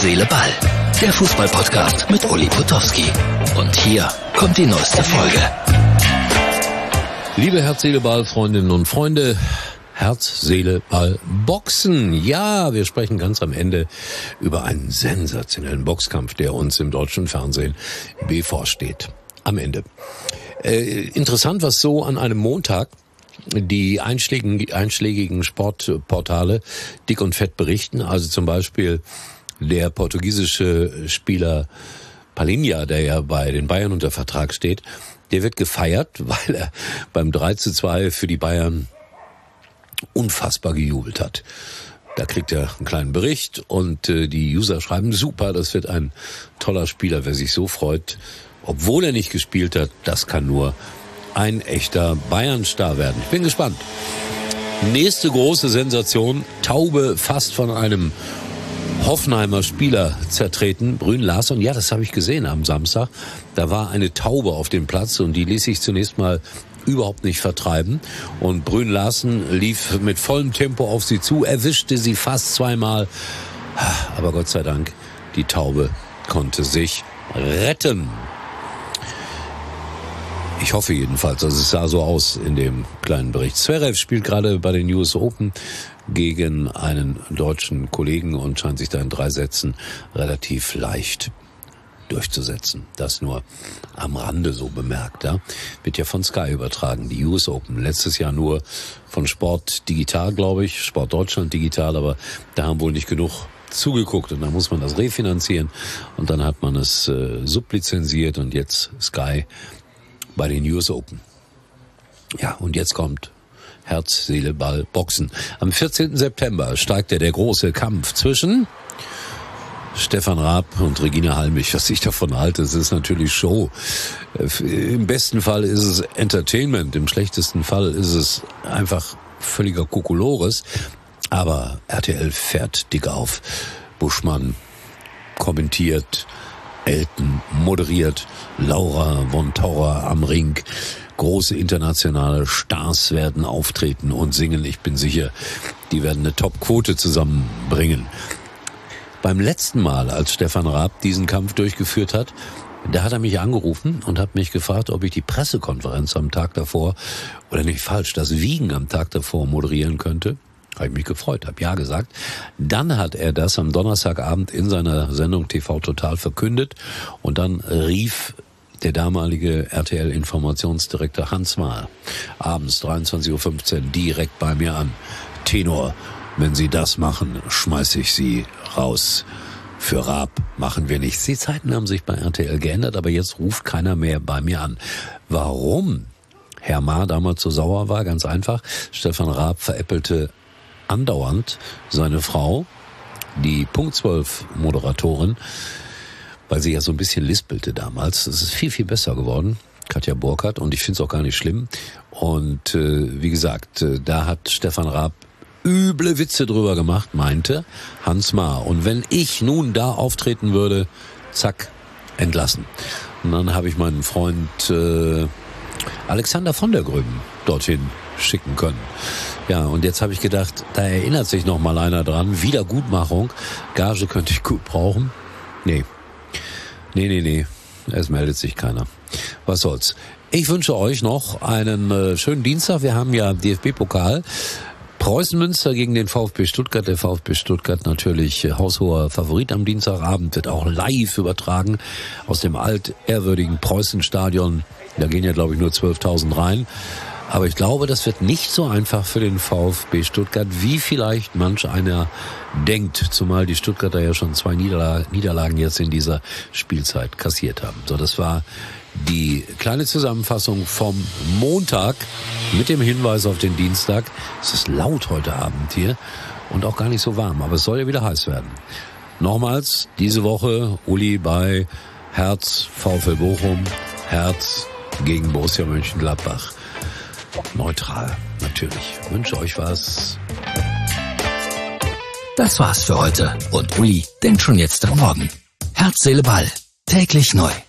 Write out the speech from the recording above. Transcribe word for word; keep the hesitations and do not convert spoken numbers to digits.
Seele, Ball. Der Fußball-Podcast mit Uli Potowski. Und hier kommt die neueste Folge. Liebe Herz, Seele, Ball, Freundinnen und Freunde, Herz, Seele, Ball, Boxen. Ja, wir sprechen ganz am Ende über einen sensationellen Boxkampf, der uns im deutschen Fernsehen bevorsteht. Am Ende. Äh, interessant, was so an einem Montag die einschlägigen, einschlägigen Sportportale dick und fett berichten. Also zum Beispiel der portugiesische Spieler Palhinha, der ja bei den Bayern unter Vertrag steht, der wird gefeiert, weil er beim drei zu zwei für die Bayern unfassbar gejubelt hat. Da kriegt er einen kleinen Bericht und äh, die User schreiben, super, das wird ein toller Spieler, wer sich so freut, obwohl er nicht gespielt hat, das kann nur ein echter Bayern-Star werden. Ich bin gespannt. Nächste große Sensation, Taube fast von einem Hoffenheimer Spieler zertreten, Brünn Larsen. Ja, das habe ich gesehen am Samstag. Da war eine Taube auf dem Platz und die ließ sich zunächst mal überhaupt nicht vertreiben. Und Brünn Larsen lief mit vollem Tempo auf sie zu, erwischte sie fast zweimal. Aber Gott sei Dank, die Taube konnte sich retten. Ich hoffe jedenfalls, dass es sah so aus in dem kleinen Bericht. Zverev spielt gerade bei den U S Open gegen einen deutschen Kollegen und scheint sich da in drei Sätzen relativ leicht durchzusetzen. Das nur am Rande so bemerkt. Ja? Wird ja von Sky übertragen, die U S Open. Letztes Jahr nur von Sport Digital, glaube ich, Sport Deutschland Digital, aber da haben wohl nicht genug zugeguckt und dann muss man das refinanzieren und dann hat man es äh, sublizenziert und jetzt Sky bei den U S Open. Ja, und jetzt kommt Herz, Seele, Ball, Boxen. Am vierzehnten September steigt ja der große Kampf zwischen Stefan Raab und Regina Halmich. Was ich davon halte, es ist natürlich Show. Im besten Fall ist es Entertainment, im schlechtesten Fall ist es einfach völliger Kokolores. Aber R T L fährt dick auf. Buschmann kommentiert, Elton moderiert, Laura von Taurer am Ring. Große internationale Stars werden auftreten und singen. Ich bin sicher, die werden eine Top-Quote zusammenbringen. Beim letzten Mal, als Stefan Raab diesen Kampf durchgeführt hat, da hat er mich angerufen und hat mich gefragt, ob ich die Pressekonferenz am Tag davor, oder nicht falsch, das Wiegen am Tag davor moderieren könnte. Habe ich mich gefreut, habe ja gesagt. Dann hat er das am Donnerstagabend in seiner Sendung T V Total verkündet und dann rief der damalige R T L-Informationsdirektor Hans Mahl abends dreiundzwanzig Uhr fünfzehn direkt bei mir an. Tenor, wenn Sie das machen, schmeiße ich Sie raus. Für Raab machen wir nichts. Die Zeiten haben sich bei R T L geändert, aber jetzt ruft keiner mehr bei mir an. Warum Herr Mahr damals so sauer war? Ganz einfach. Stefan Raab veräppelte andauernd seine Frau, die Punkt zwölf Moderatorin, weil sie ja so ein bisschen lispelte damals. Es ist viel, viel besser geworden, Katja Burkhardt, und ich finde es auch gar nicht schlimm. Und äh, wie gesagt, äh, da hat Stefan Raab üble Witze drüber gemacht, meinte Hans Mahr. Und wenn ich nun da auftreten würde, zack, entlassen. Und dann habe ich meinen Freund äh, Alexander von der Gröben dorthin schicken können. Ja, und jetzt habe ich gedacht, da erinnert sich noch mal einer dran. Wiedergutmachung. Gage könnte ich gut brauchen. Nee. Nee, nee, nee. Es meldet sich keiner. Was soll's. Ich wünsche euch noch einen äh, schönen Dienstag. Wir haben ja D F B-Pokal. Preußen Münster gegen den VfB Stuttgart. Der VfB Stuttgart natürlich äh, haushoher Favorit am Dienstagabend. Wird auch live übertragen aus dem altehrwürdigen Preußen-Stadion. Da gehen ja, glaube ich, nur zwölftausend rein. Aber ich glaube, das wird nicht so einfach für den VfB Stuttgart, wie vielleicht manch einer denkt. Zumal die Stuttgarter ja schon zwei Niederlagen jetzt in dieser Spielzeit kassiert haben. So, das war die kleine Zusammenfassung vom Montag mit dem Hinweis auf den Dienstag. Es ist laut heute Abend hier und auch gar nicht so warm, aber es soll ja wieder heiß werden. Nochmals, diese Woche Uli bei Herz VfL Bochum, Herz gegen Borussia Mönchengladbach. Neutral, natürlich. Ich wünsche euch was. Das war's für heute. Und Uli denkt schon jetzt am Morgen. Herz, Seele, Ball. Täglich neu.